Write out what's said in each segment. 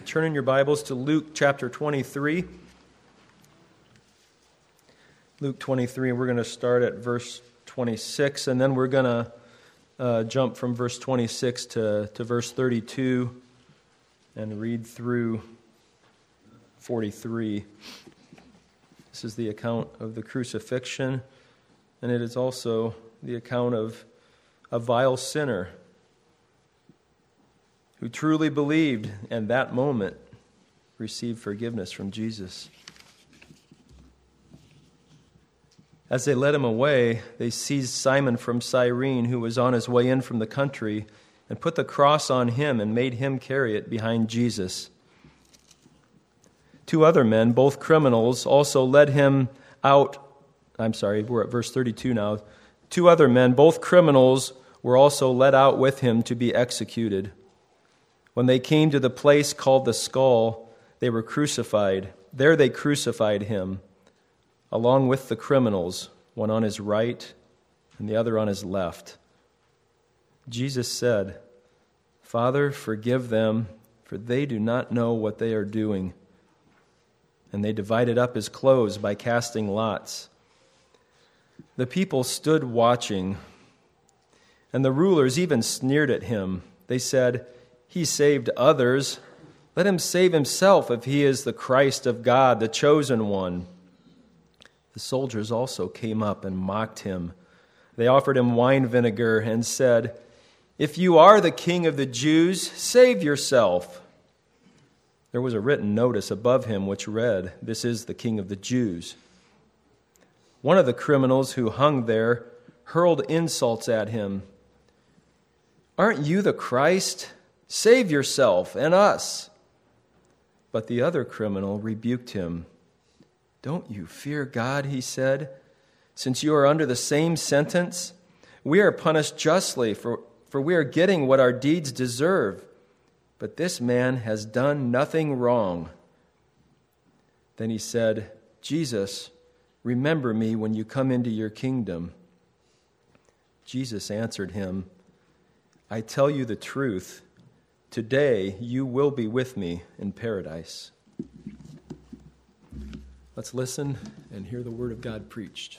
turn in your Bibles to Luke chapter 23. Luke 23, we're going to start at verse 26, and then we're going to jump from verse 26 to verse 32 and read through 43. This is the account of the crucifixion, and it is also the account of a vile sinner who truly believed and that moment received forgiveness from Jesus. As they led him away, they seized Simon from Cyrene, who was on his way in from the country, and put the cross on him and made him carry it behind Jesus. 2 other men, both criminals, also led him out. We're at verse 32 now. 2 other men, both criminals, were also led out with him to be executed. When they came to the place called the Skull, they were crucified. There they crucified him, along with the criminals, one on his right and the other on his left. Jesus said, "Father, forgive them, for they do not know what they are doing." And they divided up his clothes by casting lots. The people stood watching, and the rulers even sneered at him. They said, "He saved others. Let him save himself if he is the Christ of God, the chosen one." The soldiers also came up and mocked him. They offered him wine vinegar and said, "If you are the king of the Jews, save yourself." There was a written notice above him which read, "This is the King of the Jews." One of the criminals who hung there hurled insults at him. "Aren't you the Christ? Save yourself and us." But the other criminal rebuked him. "Don't you fear God," he said, "since you are under the same sentence? We are punished justly, for we are getting what our deeds deserve. But this man has done nothing wrong." Then he said, "Jesus, remember me when you come into your kingdom." Jesus answered him, "I tell you the truth. Today you will be with me in paradise." Let's listen and hear the word of God preached.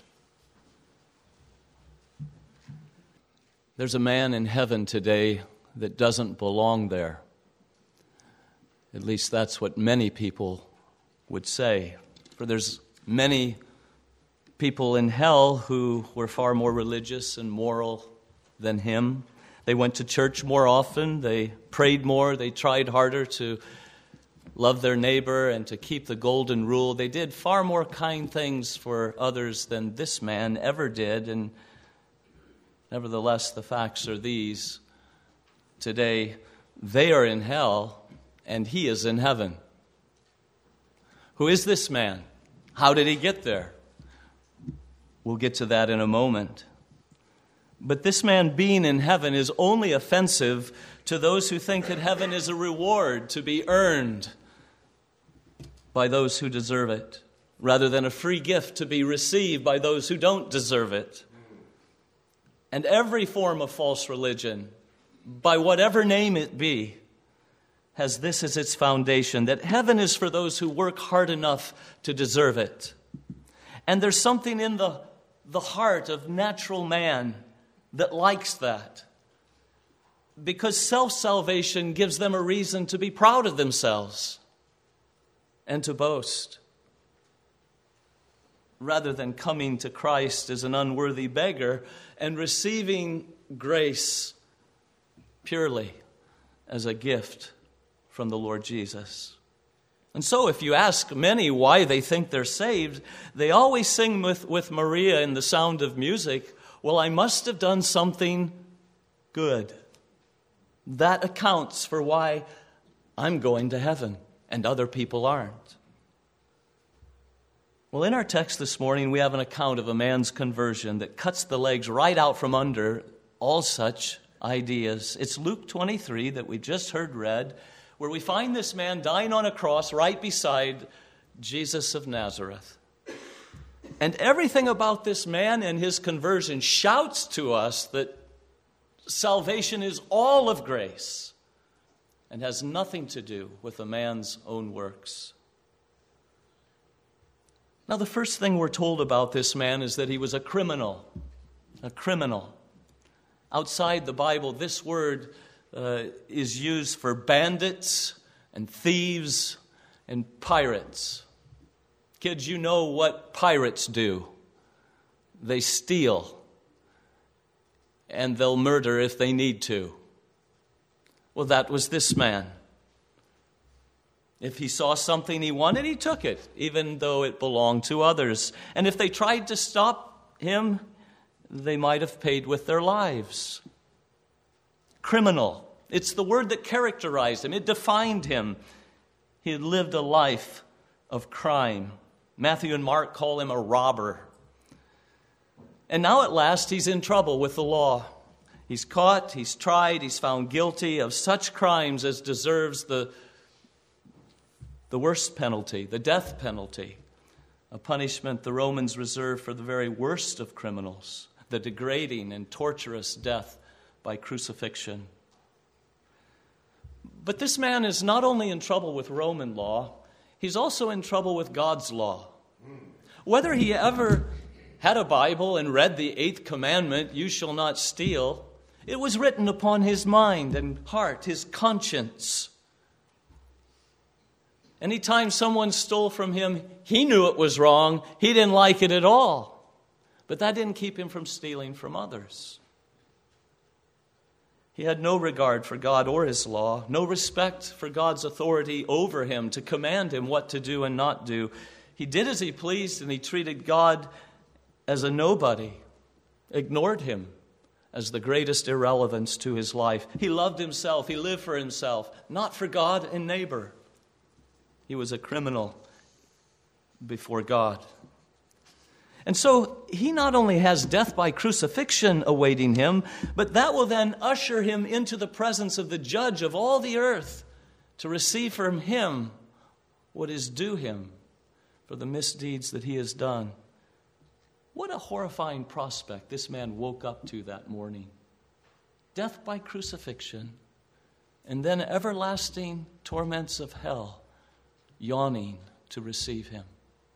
There's a man in heaven today that doesn't belong there. At least that's what many people would say. For there's many people in hell who were far more religious and moral than him. They went to church more often, they prayed more, they tried harder to love their neighbor and to keep the golden rule. They did far more kind things for others than this man ever did. And nevertheless, the facts are these. Today, they are in hell and he is in heaven. Who is this man? How did he get there? We'll get to that in a moment. But this man being in heaven is only offensive to those who think that heaven is a reward to be earned by those who deserve it, rather than a free gift to be received by those who don't deserve it. And every form of false religion, by whatever name it be, has this as its foundation, that heaven is for those who work hard enough to deserve it. And there's something in the heart of natural man that likes that, because self-salvation gives them a reason to be proud of themselves and to boast, rather than coming to Christ as an unworthy beggar and receiving grace purely as a gift from the Lord Jesus. And so if you ask many why they think they're saved, they always sing with Maria in The Sound of Music, "Well, I must have done something good. That accounts for why I'm going to heaven and other people aren't." Well, in our text this morning, we have an account of a man's conversion that cuts the legs right out from under all such ideas. It's Luke 23 that we just heard read, where we find this man dying on a cross right beside Jesus of Nazareth. And everything about this man and his conversion shouts to us that salvation is all of grace and has nothing to do with a man's own works. Now, the first thing we're told about this man is that he was a criminal. A criminal. Outside the Bible, this word is used for bandits and thieves and pirates. Kids, you know what pirates do. They steal, and they'll murder if they need to. Well, that was this man. If he saw something he wanted, he took it, even though it belonged to others. And if they tried to stop him, they might have paid with their lives. Criminal. It's the word that characterized him. It defined him. He had lived a life of crime. Matthew and Mark call him a robber. And now at last he's in trouble with the law. He's caught, he's tried, he's found guilty of such crimes as deserves the worst penalty, the death penalty, a punishment the Romans reserved for the very worst of criminals, the degrading and torturous death by crucifixion. But this man is not only in trouble with Roman law, he's also in trouble with God's law. Whether he ever had a Bible and read the 8th commandment, "You shall not steal," it was written upon his mind and heart, his conscience. Anytime someone stole from him, he knew it was wrong. He didn't like it at all. But that didn't keep him from stealing from others. He had no regard for God or his law, no respect for God's authority over him to command him what to do and not do. He did as he pleased, and he treated God as a nobody, ignored him as the greatest irrelevance to his life. He loved himself. He lived for himself, not for God and neighbor. He was a criminal before God. And so he not only has death by crucifixion awaiting him, but that will then usher him into the presence of the judge of all the earth to receive from him what is due him for the misdeeds that he has done. What a horrifying prospect this man woke up to that morning. Death by crucifixion, and then everlasting torments of hell yawning to receive him.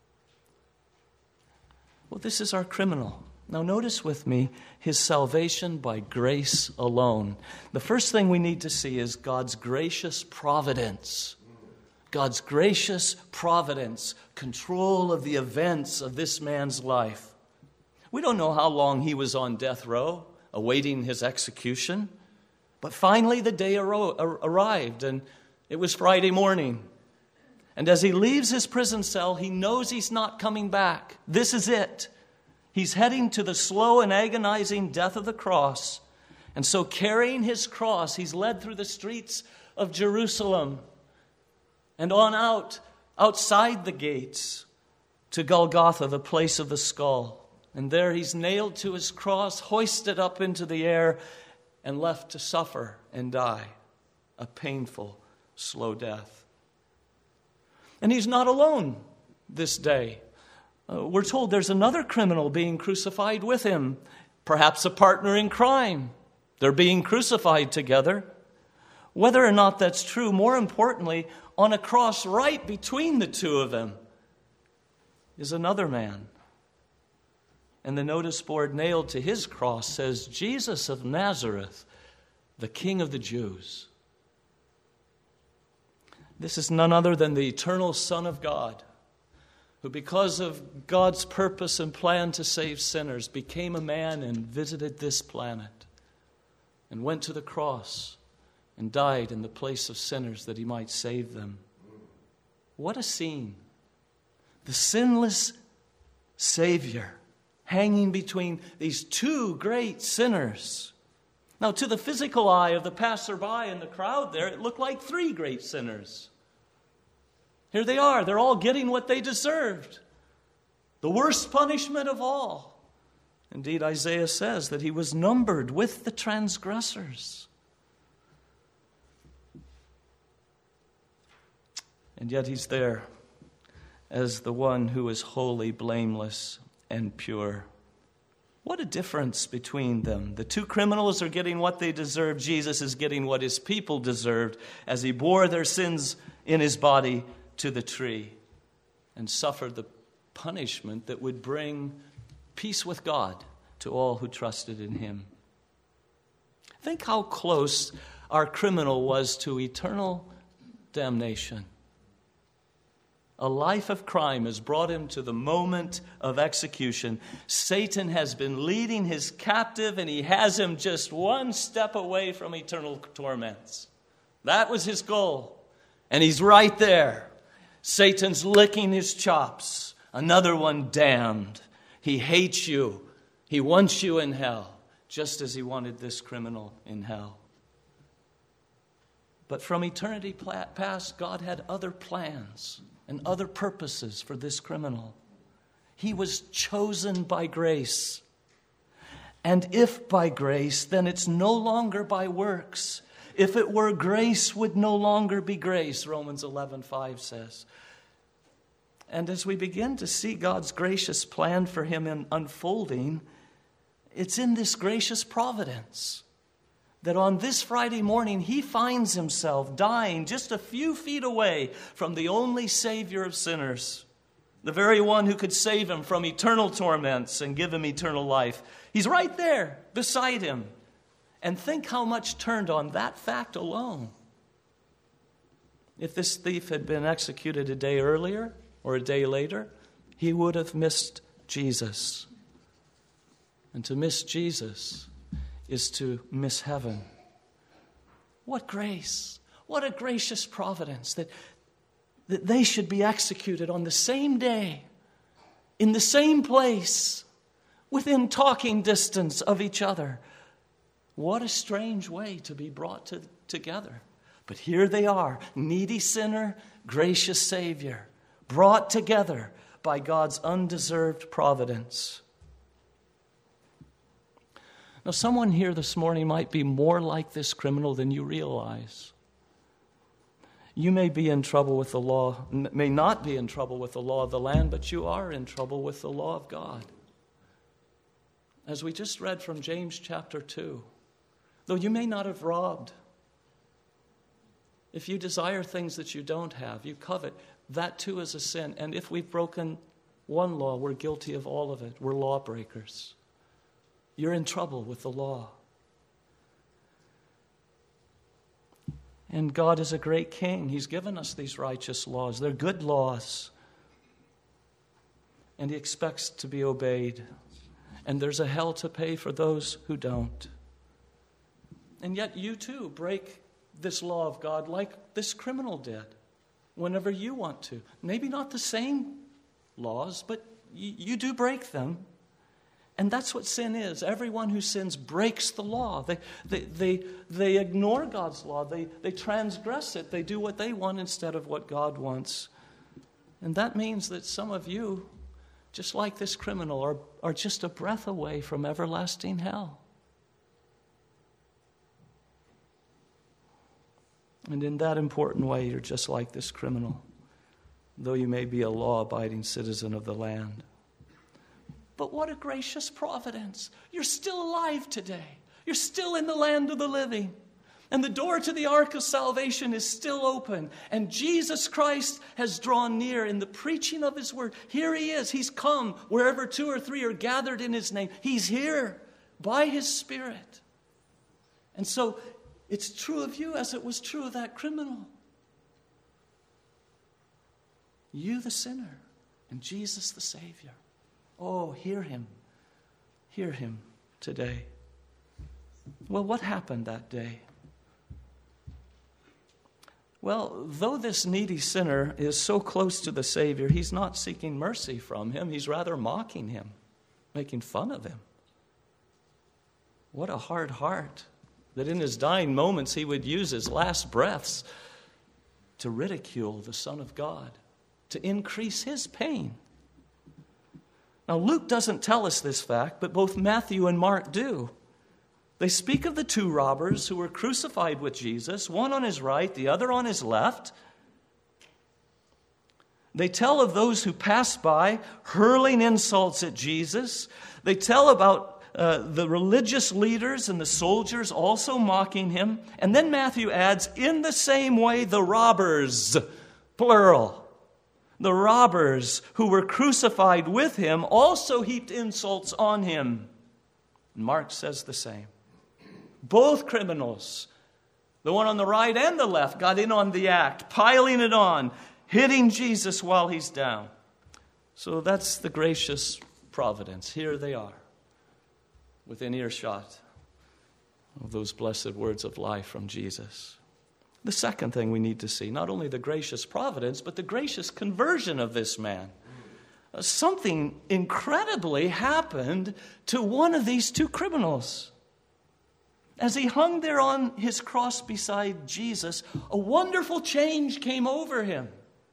Well, this is our criminal. Now notice with me his salvation by grace alone. The first thing we need to see is God's gracious providence. God's gracious providence, control of the events of this man's life. We don't know how long he was on death row, awaiting his execution. But finally the day arrived, and it was Friday morning. And as he leaves his prison cell, he knows he's not coming back. This is it. He's heading to the slow and agonizing death of the cross. And so carrying his cross, he's led through the streets of Jerusalem and on outside the gates to Golgotha, the place of the skull. And there he's nailed to his cross, hoisted up into the air, and left to suffer and die a painful, slow death. And he's not alone this day. We're told there's another criminal being crucified with him, perhaps a partner in crime. They're being crucified together. Whether or not that's true, more importantly, on a cross right between the two of them is another man. And the notice board nailed to his cross says, "Jesus of Nazareth, the King of the Jews." This is none other than the eternal Son of God, who because of God's purpose and plan to save sinners, became a man and visited this planet and went to the cross and died in the place of sinners that he might save them. What a scene. The sinless Savior hanging between these two great sinners. Now, to the physical eye of the passerby in the crowd there, it looked like three great sinners. Here they are. They're all getting what they deserved. The worst punishment of all. Indeed, Isaiah says that he was numbered with the transgressors. And yet he's there as the one who is holy, blameless, and pure. What a difference between them. The two criminals are getting what they deserve. Jesus is getting what his people deserved as he bore their sins in his body to the tree and suffered the punishment that would bring peace with God to all who trusted in him. Think how close our criminal was to eternal damnation. A life of crime has brought him to the moment of execution. Satan has been leading his captive, and he has him just one step away from eternal torments. That was his goal. And he's right there. Satan's licking his chops. Another one damned. He hates you. He wants you in hell, just as he wanted this criminal in hell. But from eternity past, God had other plans and other purposes for this criminal. He was chosen by grace. And if by grace, then it's no longer by works. If it were grace, would no longer be grace, Romans 11:5 says. And as we begin to see God's gracious plan for him in unfolding, it's in this gracious providence that on this Friday morning he finds himself dying just a few feet away from the only Savior of sinners, the very one who could save him from eternal torments and give him eternal life. He's right there beside him. And think how much turned on that fact alone. If this thief had been executed a day earlier or a day later, he would have missed Jesus. And to miss Jesus is to miss heaven. What grace, what a gracious providence that they should be executed on the same day, in the same place, within talking distance of each other. What a strange way to be brought together. But here they are, needy sinner, gracious Savior, brought together by God's undeserved providence. Now, someone here this morning might be more like this criminal than you realize. You may be in trouble with the law, may not be in trouble with the law of the land, but you are in trouble with the law of God. As we just read from James chapter 2, though you may not have robbed, if you desire things that you don't have, you covet, that too is a sin. And if we've broken one law, we're guilty of all of it. We're lawbreakers. You're in trouble with the law. And God is a great king. He's given us these righteous laws. They're good laws. And he expects to be obeyed. And there's a hell to pay for those who don't. And yet you too break this law of God like this criminal did whenever you want to. Maybe not the same laws, but you do break them. And that's what sin is. Everyone who sins breaks the law. They ignore God's law. They transgress it. They do what they want instead of what God wants. And that means that some of you, just like this criminal, are just a breath away from everlasting hell. And in that important way, you're just like this criminal, though you may be a law-abiding citizen of the land. But what a gracious providence. You're still alive today. You're still in the land of the living. And the door to the ark of salvation is still open. And Jesus Christ has drawn near in the preaching of his word. Here he is. He's come wherever 2 or 3 are gathered in his name. He's here by his Spirit. And so it's true of you as it was true of that criminal. You the sinner and Jesus the Savior. Oh, hear him. Hear him today. Well, what happened that day? Well, though this needy sinner is so close to the Savior, he's not seeking mercy from him. He's rather mocking him, making fun of him. What a hard heart that in his dying moments he would use his last breaths to ridicule the Son of God, to increase his pain. Now, Luke doesn't tell us this fact, but both Matthew and Mark do. They speak of the 2 robbers who were crucified with Jesus, one on his right, the other on his left. They tell of those who passed by, hurling insults at Jesus. They tell about the religious leaders and the soldiers also mocking him. And then Matthew adds, in the same way, the robbers, plural, the robbers who were crucified with him also heaped insults on him. And Mark says the same. Both criminals, the one on the right and the left, got in on the act, piling it on, hitting Jesus while he's down. So that's the gracious providence. Here they are, within earshot of those blessed words of life from Jesus. The second thing we need to see, not only the gracious providence, but the gracious conversion of this man. Something incredibly happened to one of these two criminals. As he hung there on his cross beside Jesus, a wonderful change came over him.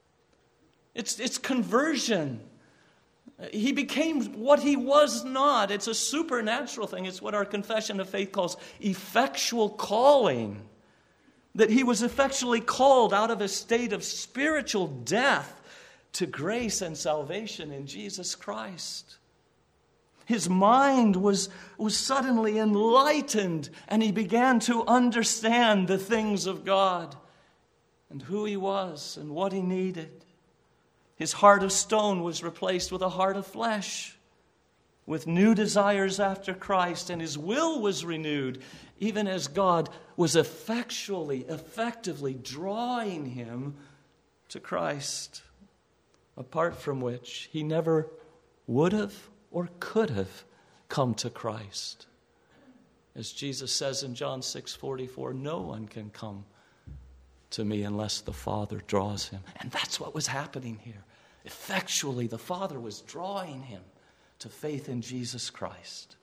It's conversion. He became what he was not. It's a supernatural thing. It's what our confession of faith calls effectual calling. That he was effectually called out of a state of spiritual death to grace and salvation in Jesus Christ. His mind was suddenly enlightened, and he began to understand the things of God and who he was and what he needed. His heart of stone was replaced with a heart of flesh, with new desires after Christ, and his will was renewed, even as God was effectively drawing him to Christ, apart from which he never would have or could have come to Christ. As Jesus says in John 6:44, no one can come to me unless the Father draws him. And that's what was happening here. Effectually, the Father was drawing him to faith in Jesus Christ.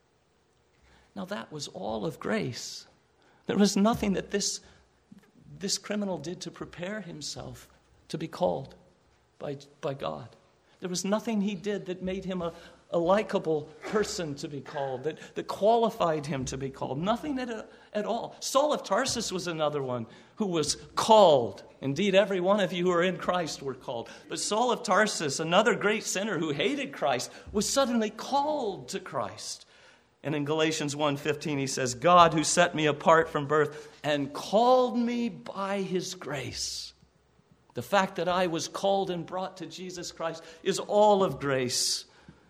Now that was all of grace. There was nothing that this criminal did to prepare himself to be called by God. There was nothing he did that made him a likable person to be called, that qualified him to be called. Nothing at all. Saul of Tarsus was another one who was called. Indeed, every one of you who are in Christ were called. But Saul of Tarsus, another great sinner who hated Christ, was suddenly called to Christ. And in Galatians 1:15 he says, God who set me apart from birth and called me by his grace. The fact that I was called and brought to Jesus Christ is all of grace.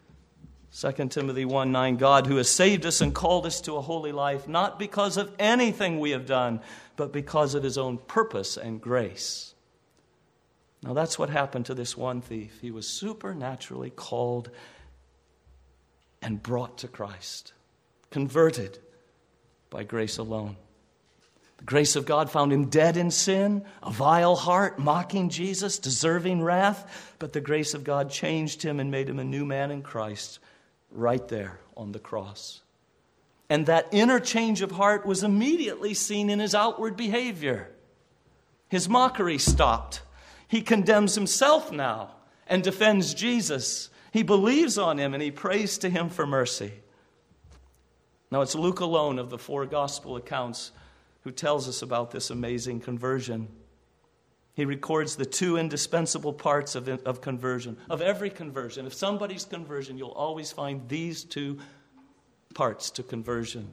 2 Timothy 1:9, God who has saved us and called us to a holy life, not because of anything we have done, but because of his own purpose and grace. Now that's what happened to this one thief. He was supernaturally called and brought to Christ, converted by grace alone. The grace of God found him dead in sin, a vile heart, mocking Jesus, deserving wrath. But the grace of God changed him and made him a new man in Christ right there on the cross. And that inner change of heart was immediately seen in his outward behavior. His mockery stopped. He condemns himself now and defends Jesus. He believes on him and he prays to him for mercy. Now it's Luke alone of the 4 gospel accounts who tells us about this amazing conversion. He records the 2 indispensable parts of conversion, of every conversion. If somebody's conversion, you'll always find these 2 parts to conversion.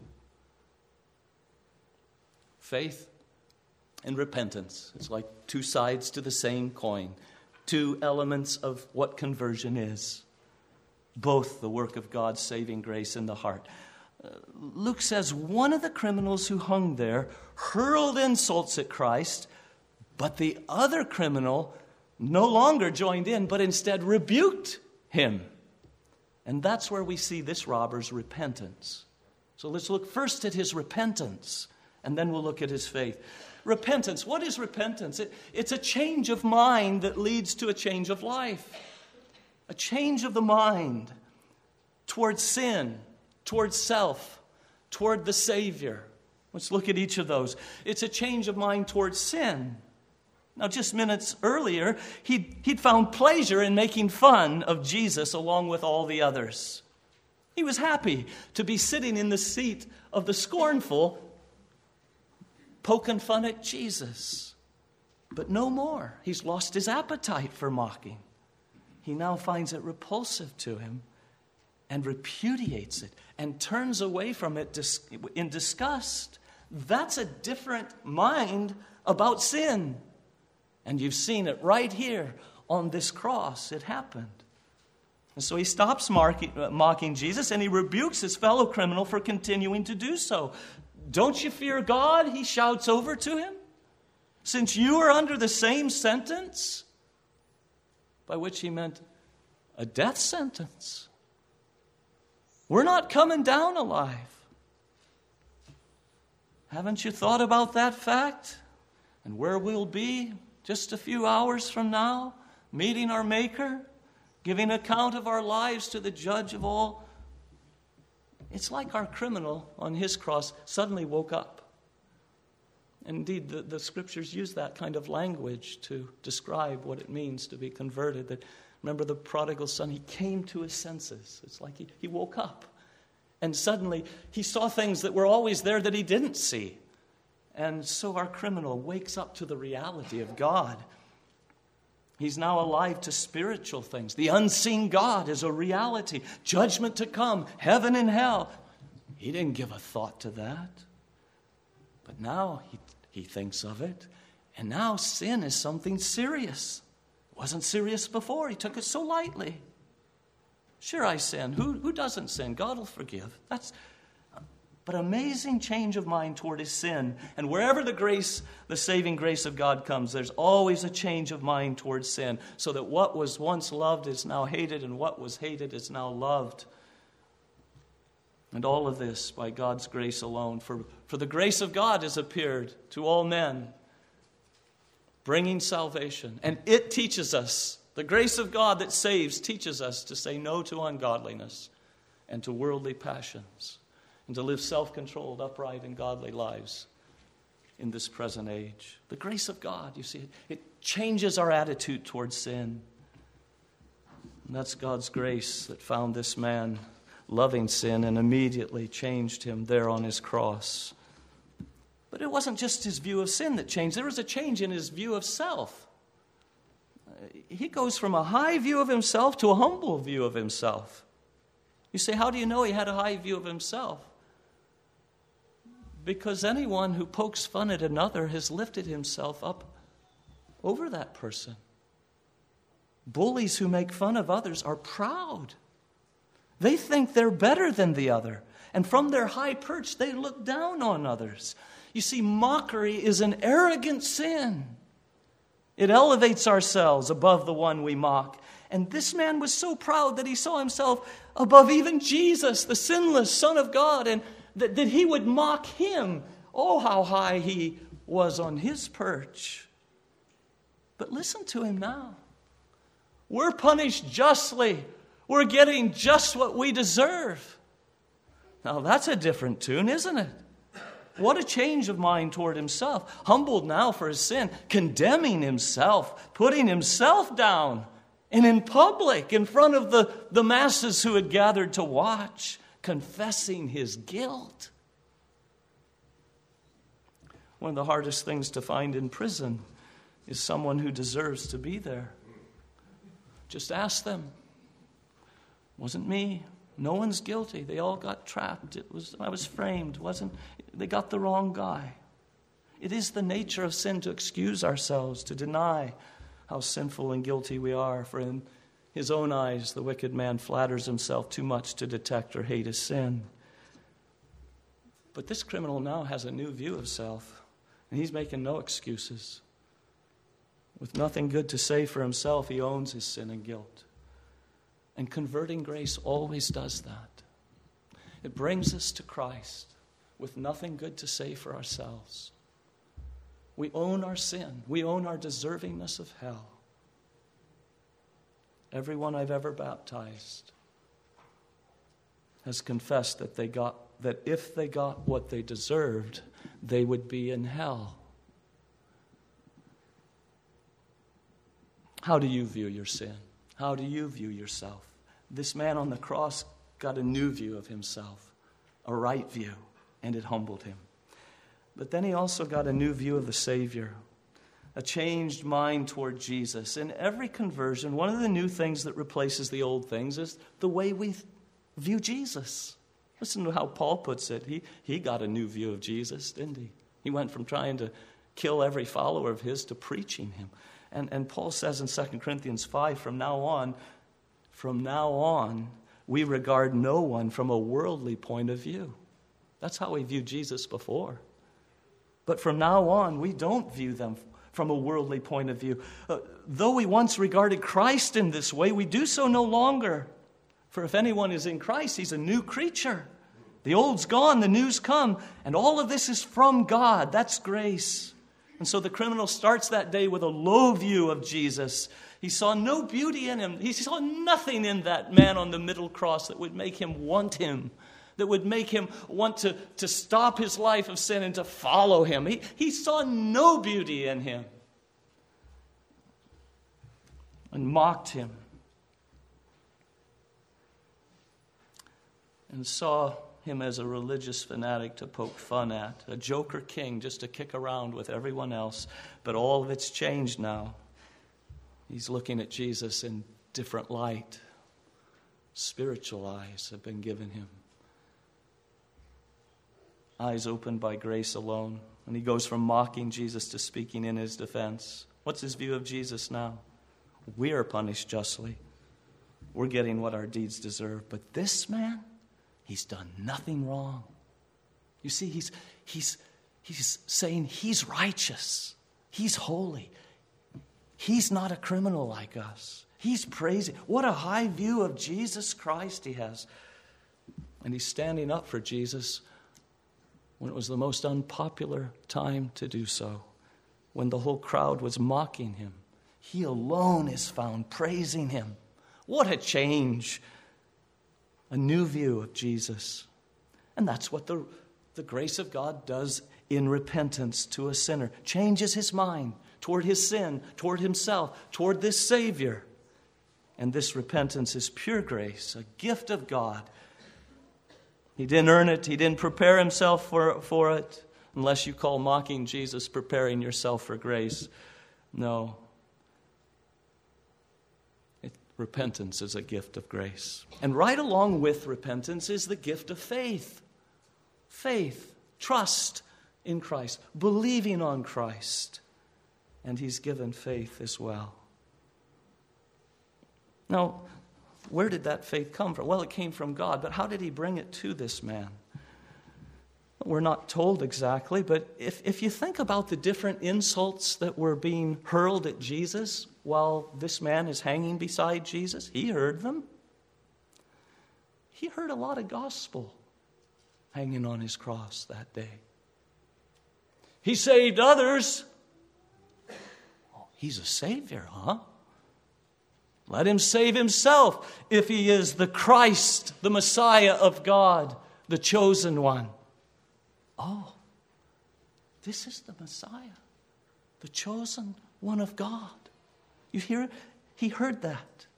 Faith and repentance. It's like 2 sides to the same coin. 2 elements of what conversion is. Both the work of God's saving grace in the heart. Luke says one of the criminals who hung there hurled insults at Christ, but the other criminal no longer joined in, but instead rebuked him. And that's where we see this robber's repentance. So let's look first at his repentance, and then we'll look at his faith. Repentance. What is repentance? It's a change of mind that leads to a change of life. A change of the mind towards sin, towards self, toward the Savior. Let's look at each of those. It's a change of mind towards sin. Now, just minutes earlier, he'd found pleasure in making fun of Jesus along with all the others. He was happy to be sitting in the seat of the scornful, poking fun at Jesus. But no more. He's lost his appetite for mocking. He now finds it repulsive to him and repudiates it and turns away from it in disgust, that's a different mind about sin. And you've seen it right here on this cross. It happened. And so he stops mocking Jesus, and he rebukes his fellow criminal for continuing to do so. Don't you fear God? He shouts over to him. Since you are under the same sentence, by which he meant a death sentence. We're not coming down alive. Haven't you thought about that fact? And where we'll be just a few hours from now, meeting our Maker, giving account of our lives to the Judge of all. It's like our criminal on his cross suddenly woke up. Indeed, the Scriptures use that kind of language to describe what it means to be converted. That, remember the prodigal son, he came to his senses. It's like he woke up. And suddenly he saw things that were always there that he didn't see. And so our criminal wakes up to the reality of God. He's now alive to spiritual things. The unseen God is a reality. Judgment to come, heaven and hell. He didn't give a thought to that. But now he thinks of it. And now sin is something serious. It wasn't serious before. He took it so lightly. Sure, I sin. Who doesn't sin? God will forgive. But amazing change of mind toward his sin. And wherever the saving grace of God comes, there's always a change of mind toward sin. So that what was once loved is now hated, and what was hated is now loved. And all of this by God's grace alone. For the grace of God has appeared to all men, bringing salvation. And it teaches us, the grace of God that saves teaches us to say no to ungodliness and to worldly passions, and to live self-controlled, upright, and godly lives in this present age. The grace of God, you see, it changes our attitude towards sin. And that's God's grace that found this man loving sin and immediately changed him there on his cross. But it wasn't just his view of sin that changed. There was a change in his view of self. He goes from a high view of himself to a humble view of himself. You say, how do you know he had a high view of himself? Because anyone who pokes fun at another has lifted himself up over that person. Bullies who make fun of others are proud. They think they're better than the other. And from their high perch, they look down on others. You see, mockery is an arrogant sin. It elevates ourselves above the one we mock. And this man was so proud that he saw himself above even Jesus, the sinless Son of God, and that he would mock him. Oh, how high he was on his perch. But listen to him now. We're punished justly. We're getting just what we deserve. Now that's a different tune, isn't it? What a change of mind toward himself. Humbled now for his sin, condemning himself, putting himself down, and in public, in front of the masses who had gathered to watch, confessing his guilt. One of the hardest things to find in prison is someone who deserves to be there. Just ask them. Wasn't me. No one's guilty. They all got trapped. I was framed. They got the wrong guy. It is the nature of sin to excuse ourselves, to deny how sinful and guilty we are. For in his own eyes, the wicked man flatters himself too much to detect or hate his sin. But this criminal now has a new view of self, and he's making no excuses. With nothing good to say for himself, he owns his sin and guilt. And converting grace always does that. It brings us to Christ with nothing good to say for ourselves. We own our sin. We own our deservingness of hell. Everyone I've ever baptized has confessed that if they got what they deserved, they would be in hell. How do you view your sin? How do you view yourself? This man on the cross got a new view of himself, a right view, and it humbled him. But then he also got a new view of the Savior, a changed mind toward Jesus. In every conversion, one of the new things that replaces the old things is the way we view Jesus. Listen to how Paul puts it. He got a new view of Jesus, didn't he? He went from trying to kill every follower of his to preaching him. And Paul says in 2 Corinthians 5, from now on, we regard no one from a worldly point of view. That's how we viewed Jesus before. But from now on, we don't view them from a worldly point of view. Though we once regarded Christ in this way, we do so no longer. For if anyone is in Christ, he's a new creature. The old's gone, the new's come. And all of this is from God. That's grace. And so the criminal starts that day with a low view of Jesus. He saw no beauty in him. He saw nothing in that man on the middle cross that would make him want him, that would make him want to stop his life of sin and to follow him. He saw no beauty in him and mocked him and saw him as a religious fanatic to poke fun at, a joker king just to kick around with everyone else. But all of it's changed now. He's looking at Jesus in different light. Spiritual eyes have been given him. Eyes opened by grace alone. And he goes from mocking Jesus to speaking in his defense. What's his view of Jesus now? We are punished justly. We're getting what our deeds deserve. But this man, he's done nothing wrong. You see, he's saying he's righteous. He's holy. He's not a criminal like us. He's praising. What a high view of Jesus Christ he has. And he's standing up for Jesus when it was the most unpopular time to do so, when the whole crowd was mocking him. He alone is found praising him. What a change. A new view of Jesus. And that's what the grace of God does in repentance to a sinner. Changes his mind toward his sin, toward himself, toward this Savior. And this repentance is pure grace, a gift of God. He didn't earn it. He didn't prepare himself for it, unless you call mocking Jesus preparing yourself for grace. No. Repentance is a gift of grace. And right along with repentance is the gift of faith. Faith, trust in Christ, believing on Christ. And he's given faith as well. Now, where did that faith come from? Well, it came from God, but how did he bring it to this man? We're not told exactly, but if you think about the different insults that were being hurled at Jesus while this man is hanging beside Jesus, he heard them. He heard a lot of gospel hanging on his cross that day. He saved others. Oh, he's a savior, huh? Let him save himself if he is the Christ, the Messiah of God, the chosen one. Oh, this is the Messiah, the chosen one of God. You hear it? He heard that.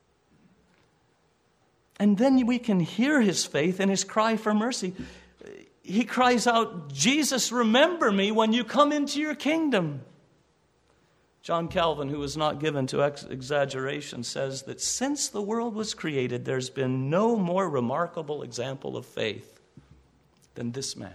And then we can hear his faith and his cry for mercy. He cries out, Jesus, remember me when you come into your kingdom. John Calvin, who was not given to exaggeration, says that since the world was created, there's been no more remarkable example of faith than this man.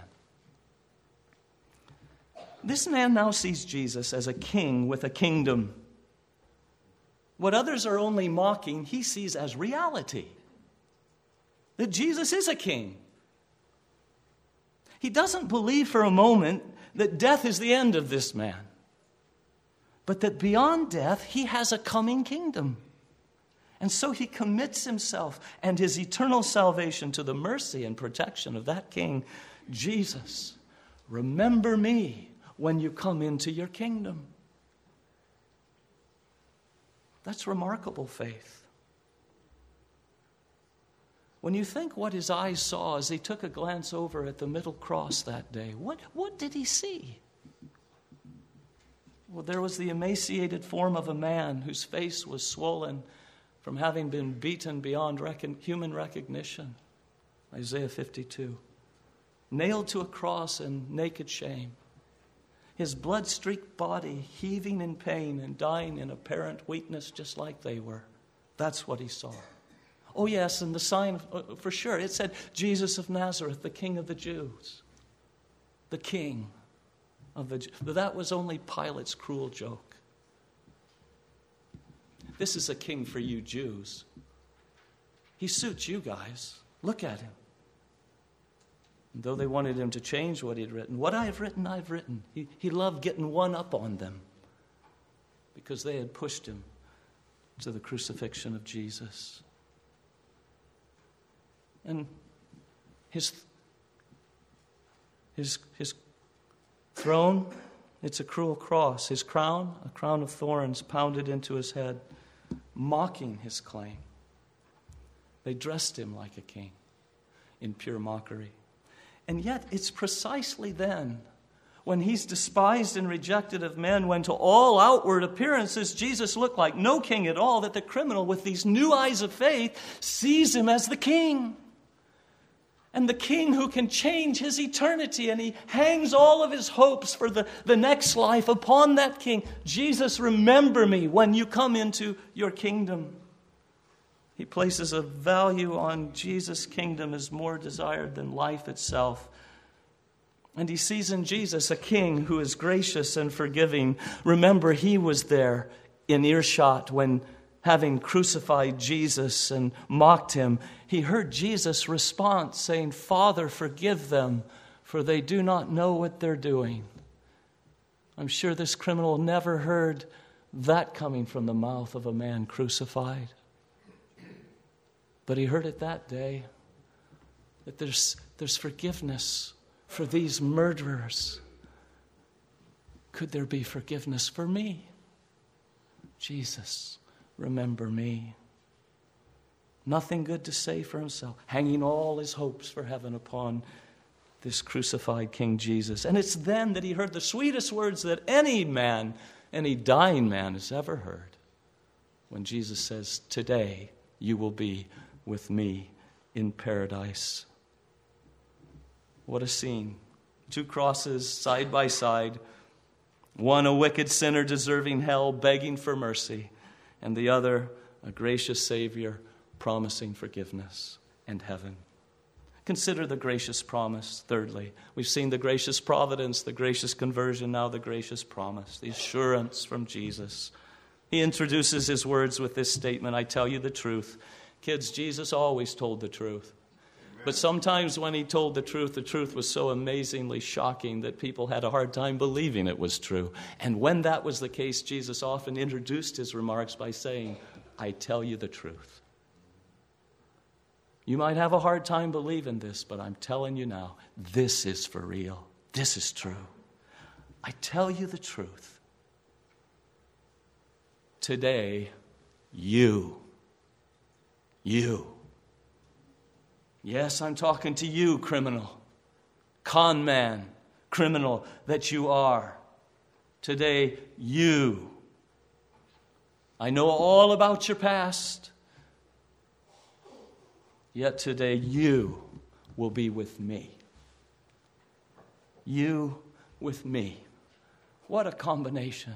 This man now sees Jesus as a king with a kingdom. What others are only mocking, he sees as reality. That Jesus is a king. He doesn't believe for a moment that death is the end of this man, but that beyond death, he has a coming kingdom. And so he commits himself and his eternal salvation to the mercy and protection of that king. Jesus, remember me when you come into your kingdom. That's remarkable faith. When you think what his eyes saw as he took a glance over at the middle cross that day, what did he see? Well, there was the emaciated form of a man whose face was swollen from having been beaten beyond human recognition. Isaiah 52. Nailed to a cross in naked shame. His blood-streaked body heaving in pain and dying in apparent weakness just like they were. That's what he saw. Oh, yes, and the sign, for sure, it said, Jesus of Nazareth, the King of the Jews. The King of the Jews. But that was only Pilate's cruel joke. This is a king for you Jews. He suits you guys. Look at him. And though they wanted him to change what he'd written, what I've written, I've written. He loved getting one up on them because they had pushed him to the crucifixion of Jesus. And his throne, it's a cruel cross. His crown, a crown of thorns pounded into his head, mocking his claim. They dressed him like a king in pure mockery. And yet it's precisely then, when he's despised and rejected of men, when to all outward appearances Jesus looked like no king at all, that the criminal with these new eyes of faith sees him as the king. And the king who can change his eternity, and he hangs all of his hopes for the next life upon that king. Jesus, remember me when you come into your kingdom. He places a value on Jesus' kingdom as more desired than life itself. And he sees in Jesus a king who is gracious and forgiving. Remember, he was there in earshot when, having crucified Jesus and mocked him, he heard Jesus' response saying, Father, forgive them, for they do not know what they're doing. I'm sure this criminal never heard that coming from the mouth of a man crucified. But he heard it that day, that there's forgiveness for these murderers. Could there be forgiveness for me? Jesus, remember me. Nothing good to say for himself, hanging all his hopes for heaven upon this crucified King Jesus. And it's then that he heard the sweetest words that any man, any dying man has ever heard, when Jesus says, today you will be with me in paradise. What a scene. 2 crosses side by side. One a wicked sinner deserving hell, begging for mercy, and the other a gracious Savior promising forgiveness and heaven. Consider the gracious promise, thirdly. We've seen the gracious providence, the gracious conversion, now the gracious promise, the assurance from Jesus. He introduces his words with this statement, I tell you the truth. Kids, Jesus always told the truth. But sometimes when he told the truth was so amazingly shocking that people had a hard time believing it was true. And when that was the case, Jesus often introduced his remarks by saying, I tell you the truth. You might have a hard time believing this, but I'm telling you now, this is for real. This is true. I tell you the truth. Today, you. Yes, I'm talking to you, criminal, con man, criminal that you are. Today, you. I know all about your past, yet today you will be with me. You with me. What a combination.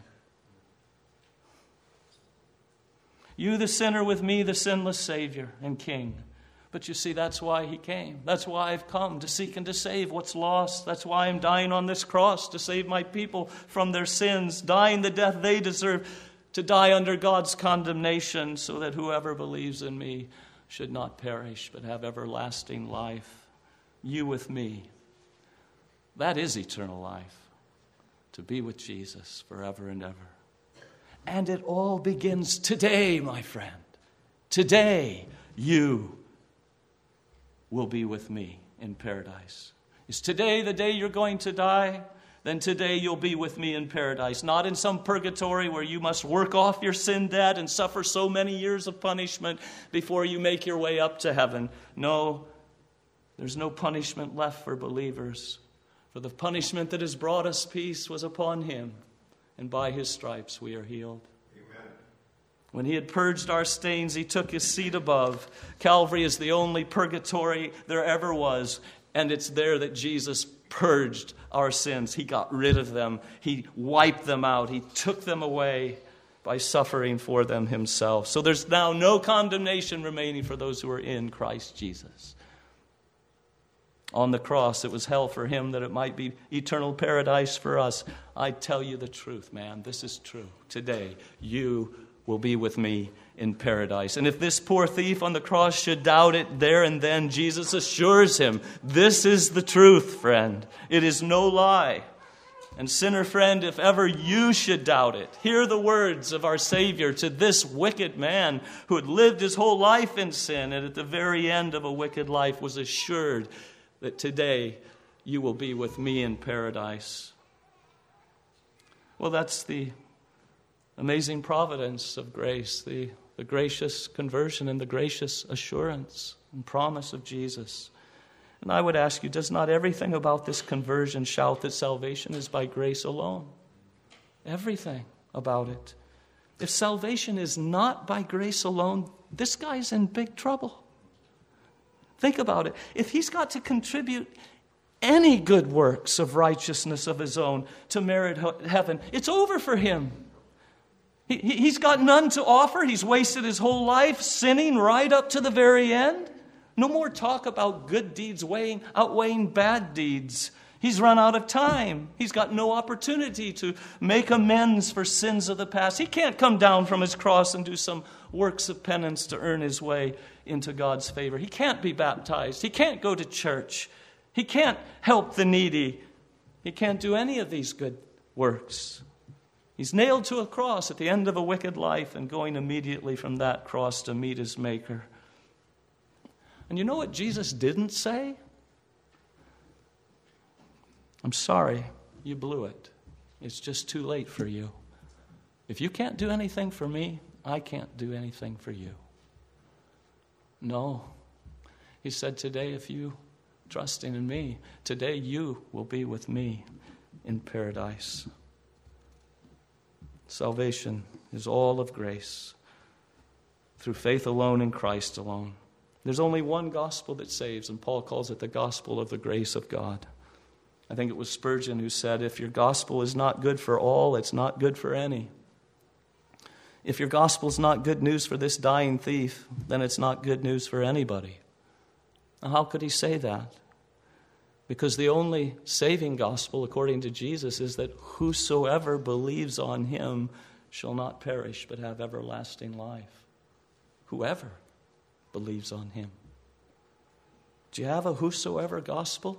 You, the sinner, with me, the sinless Savior and King. But you see, that's why he came. That's why I've come, to seek and to save what's lost. That's why I'm dying on this cross, to save my people from their sins, dying the death they deserve, to die under God's condemnation, so that whoever believes in me should not perish, but have everlasting life. You with me. That is eternal life, to be with Jesus forever and ever. And it all begins today, my friend. Today, you will be with me in paradise. Is today the day you're going to die? Then today you'll be with me in paradise. Not in some purgatory where you must work off your sin debt and suffer so many years of punishment before you make your way up to heaven. No, there's no punishment left for believers. For the punishment that has brought us peace was upon him, and by his stripes we are healed. Amen. When he had purged our stains, he took his seat above. Calvary is the only purgatory there ever was, and it's there that Jesus purged our sins. He got rid of them. He wiped them out. He took them away. by suffering for them himself. So there's now no condemnation remaining for those who are in Christ Jesus. On the cross, it was hell for him that it might be eternal paradise for us. I tell you the truth, man. This is true. Today, you will be with me in paradise. And if this poor thief on the cross should doubt it there and then, Jesus assures him, this is the truth, friend. It is no lie. And sinner friend, if ever you should doubt it, hear the words of our Savior to this wicked man who had lived his whole life in sin and at the very end of a wicked life was assured that today you will be with me in paradise. Well, that's the amazing providence of grace, the gracious conversion and the gracious assurance and promise of Jesus. And I would ask you, does not everything about this conversion shout that salvation is by grace alone? Everything about it. If salvation is not by grace alone, this guy's in big trouble. Think about it. If he's got to contribute any good works of righteousness of his own to merit heaven, it's over for him. He's got none to offer. He's wasted his whole life sinning right up to the very end. No more talk about good deeds outweighing bad deeds. He's run out of time. He's got no opportunity to make amends for sins of the past. He can't come down from his cross and do some works of penance to earn his way into God's favor. He can't be baptized. He can't go to church. He can't help the needy. He can't do any of these good works. He's nailed to a cross at the end of a wicked life and going immediately from that cross to meet his Maker. And you know what Jesus didn't say? I'm sorry, you blew it. It's just too late for you. If you can't do anything for me, I can't do anything for you. No. He said, today, if you trusting in me, today you will be with me in paradise. Salvation is all of grace through faith alone in Christ alone. There's only one gospel that saves, and Paul calls it the gospel of the grace of God. I think it was Spurgeon who said, if your gospel is not good for all, it's not good for any. If your gospel is not good news for this dying thief, then it's not good news for anybody. Now, how could he say that? Because the only saving gospel, according to Jesus, is that whosoever believes on him shall not perish but have everlasting life. Whoever believes on him. Do you have a whosoever gospel?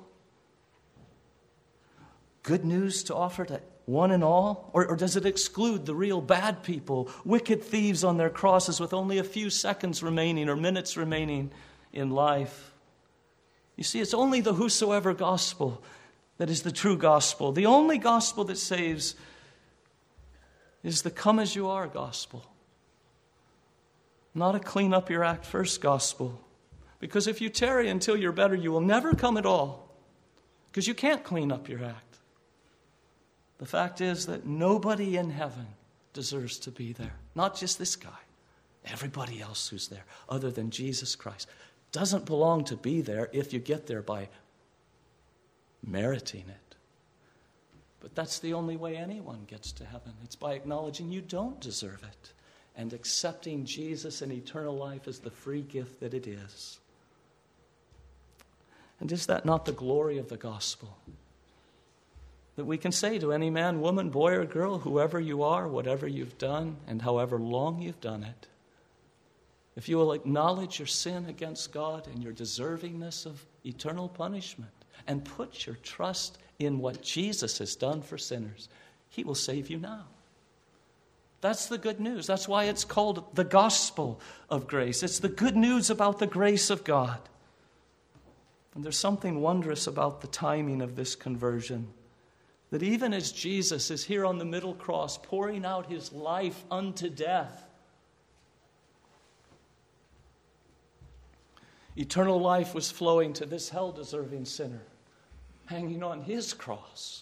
Good news to offer to one and all? Or does it exclude the real bad people, wicked thieves on their crosses with only a few seconds remaining or minutes remaining in life? You see, it's only the whosoever gospel that is the true gospel. The only gospel that saves is the come as you are gospel. Not a clean up your act first gospel. Because if you tarry until you're better, you will never come at all. Because you can't clean up your act. The fact is that nobody in heaven deserves to be there. Not just this guy. Everybody else who's there, other than Jesus Christ, doesn't belong to be there if you get there by meriting it. But that's the only way anyone gets to heaven. It's by acknowledging you don't deserve it and accepting Jesus and eternal life as the free gift that it is. And is that not the glory of the gospel? That we can say to any man, woman, boy, or girl, whoever you are, whatever you've done, and however long you've done it, if you will acknowledge your sin against God and your deservingness of eternal punishment and put your trust in what Jesus has done for sinners, he will save you now. That's the good news. That's why it's called the gospel of grace. It's the good news about the grace of God. And there's something wondrous about the timing of this conversion. That even as Jesus is here on the middle cross, pouring out his life unto death, eternal life was flowing to this hell-deserving sinner, hanging on his cross.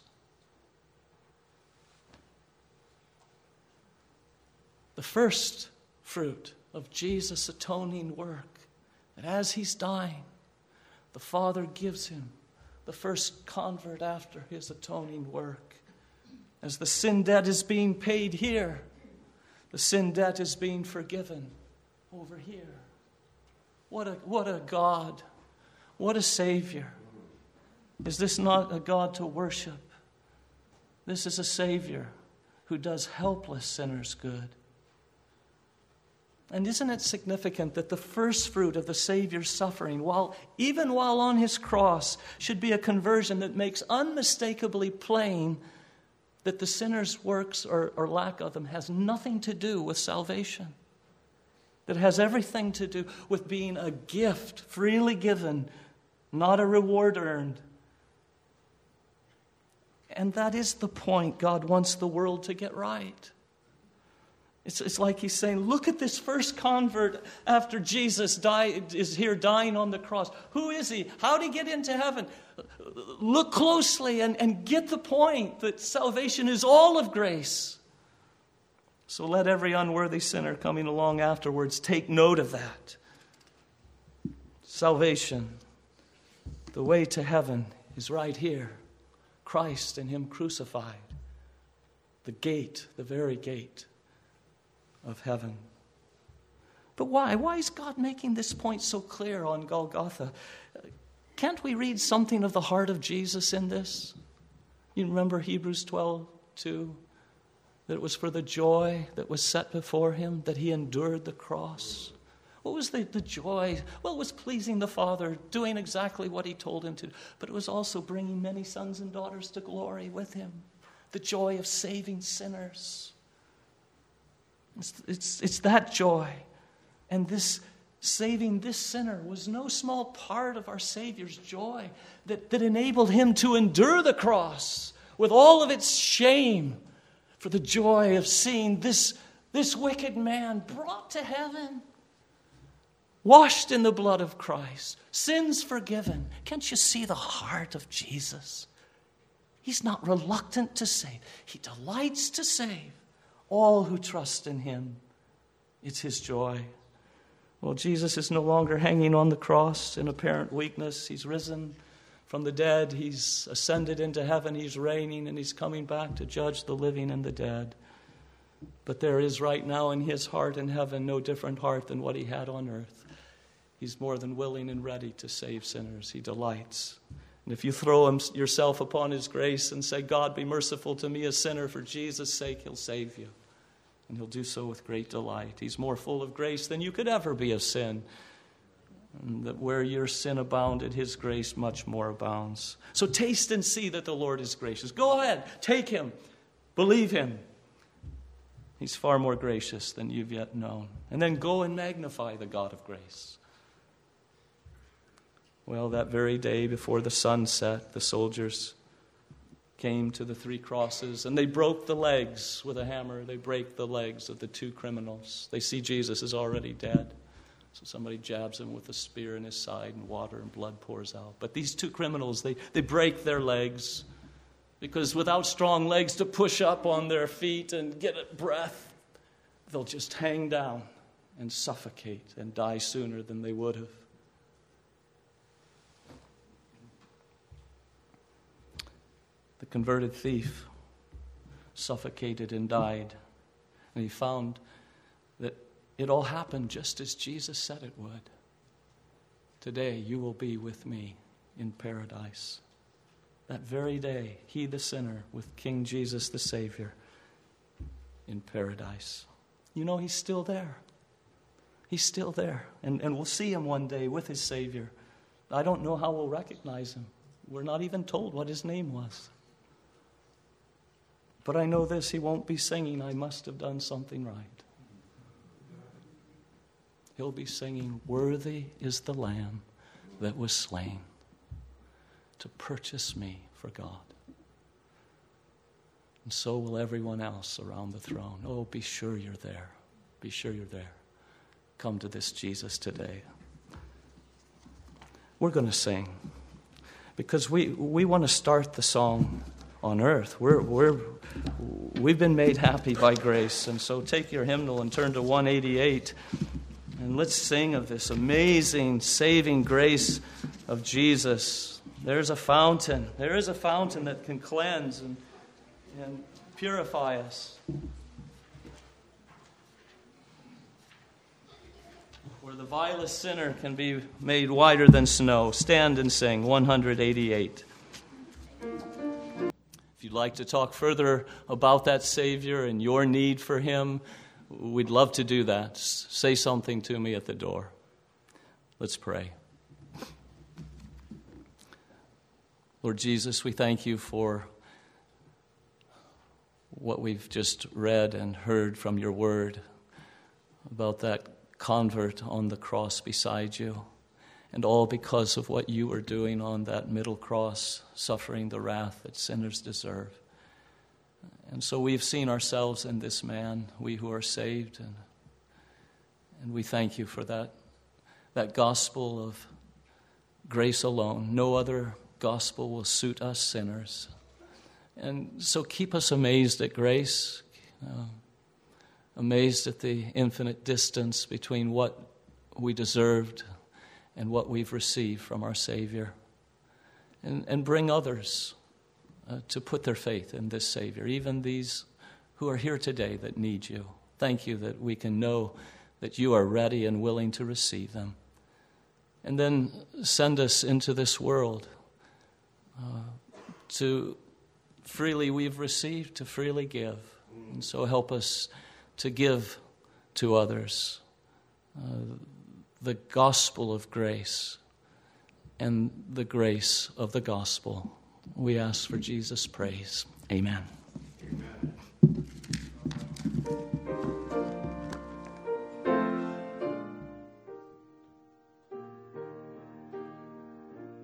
The first fruit of Jesus' atoning work, that as he's dying, the Father gives him the first convert after his atoning work. As the sin debt is being paid here, The sin debt is being forgiven over here. What a God. What a Savior. Is this not a God to worship? This is a Savior who does helpless sinners good. And isn't it significant that the first fruit of the Savior's suffering, even while on his cross, should be a conversion that makes unmistakably plain that the sinner's works or lack of them has nothing to do with salvation. That has everything to do with being a gift freely given, not a reward earned. And that is the point God wants the world to get right. It's like he's saying, look at this first convert after Jesus is here dying on the cross. Who is he? How did he get into heaven? Look closely and get the point that salvation is all of grace. So let every unworthy sinner coming along afterwards take note of that. Salvation, the way to heaven, is right here. Christ and him crucified. The gate, the very gate of heaven. But why? Why is God making this point so clear on Golgotha? Can't we read something of the heart of Jesus in this? You remember Hebrews 12:2? That it was for the joy that was set before him that he endured the cross. What was the joy? Well, it was pleasing the Father, doing exactly what he told him to. But it was also bringing many sons and daughters to glory with him. The joy of saving sinners. It's that joy. And this saving this sinner was no small part of our Savior's joy that enabled him to endure the cross with all of its shame for the joy of seeing this wicked man brought to heaven, washed in the blood of Christ, sins forgiven. Can't you see the heart of Jesus? He's not reluctant to save. He delights to save all who trust in him. It's his joy. Well, Jesus is no longer hanging on the cross in apparent weakness. He's risen from the dead. He's ascended into heaven. He's reigning, and he's coming back to judge the living and the dead. But there is right now in his heart in heaven no different heart than what he had on earth. He's more than willing and ready to save sinners. He delights. And if you throw yourself upon his grace and say, God, be merciful to me, a sinner, for Jesus' sake, he'll save you. And he'll do so with great delight. He's more full of grace than you could ever be of sin. And that where your sin abounded, his grace much more abounds. So taste and see that the Lord is gracious. Go ahead, take him, believe him. He's far more gracious than you've yet known. And then go and magnify the God of grace. Well, that very day before the sun set, the soldiers came to the 3 crosses, and they broke the legs with a hammer. They break the legs of the 2 criminals. They see Jesus is already dead. So somebody jabs him with a spear in his side, and water and blood pours out. But these 2 criminals, they break their legs, because without strong legs to push up on their feet and get a breath, they'll just hang down and suffocate and die sooner than they would have. The converted thief suffocated and died. And he found that it all happened just as Jesus said it would. Today you will be with me in paradise. That very day, he the sinner with King Jesus the Savior in paradise. You know, he's still there. He's still there. And we'll see him one day with his Savior. I don't know how we'll recognize him. We're not even told what his name was. But I know this, he won't be singing, I must have done something right. He'll be singing, worthy is the Lamb that was slain to purchase me for God. And so will everyone else around the throne. Oh, be sure you're there. Be sure you're there. Come to this Jesus today. We're going to sing because we want to start the song on earth. We've been made happy by grace. And so take your hymnal and turn to 188. And let's sing of this amazing saving grace of Jesus. There's a fountain. There is a fountain that can cleanse and purify us. where the vilest sinner can be made whiter than snow. Stand and sing 188. If you'd like to talk further about that Savior and your need for him, we'd love to do that. Say something to me at the door. Let's pray. Lord Jesus, we thank you for what we've just read and heard from your word about that convert on the cross beside you, and all because of what you were doing on that middle cross, suffering the wrath that sinners deserve. And so we've seen ourselves in this man, we who are saved, and we thank you for that gospel of grace alone. No other gospel will suit us sinners. And so keep us amazed at grace, amazed at the infinite distance between what we deserved and what we've received from our Savior. And bring others to put their faith in this Savior, even these who are here today that need you. Thank you that we can know that you are ready and willing to receive them. And then send us into this world to freely we've received, to freely give. And so help us to give to others the gospel of grace and the grace of the gospel. We ask for Jesus' praise. Amen. Amen.